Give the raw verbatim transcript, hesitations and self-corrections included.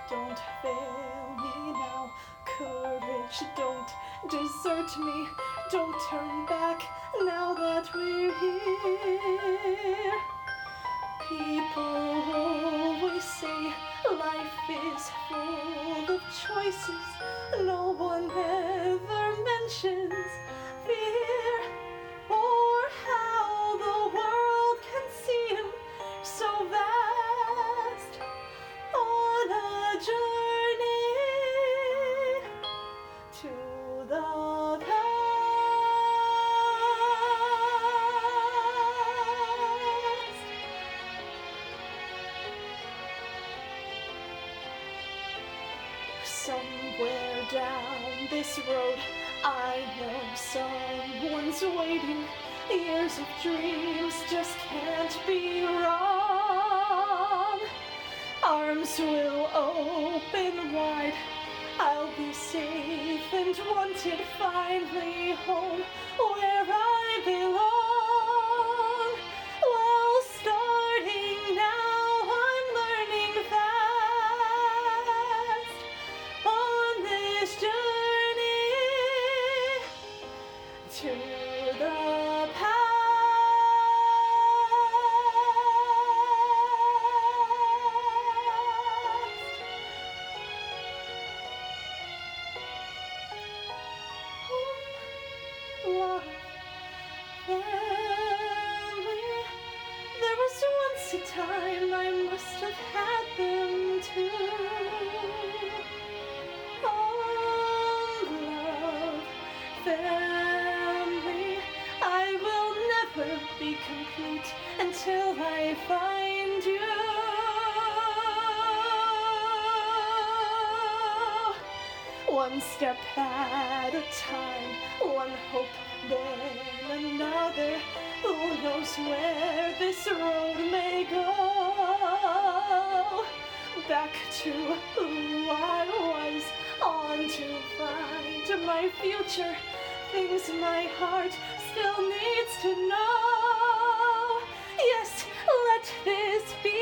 don't fail me now. Courage, don't desert me. Don't turn back now that we're here. People always say life is full of choices. No one ever mentions fear, or how the world can seem so vast on a journey to the past. Somewhere down this road, I know someone's waiting. Years of dreams just can't be wrong. Arms will open wide. I'll be safe and wanted, finally home where I belong. Well, starting now, I'm learning fast on this journey to the past. Home, love, family. There was once a time I must have had them too. Home, love, family. I will never be complete until I find you. One step at a time, one hope, then another. Who knows where this road may go? Back to who I was, on to find my future. Things my heart still needs to know. Yes, let this be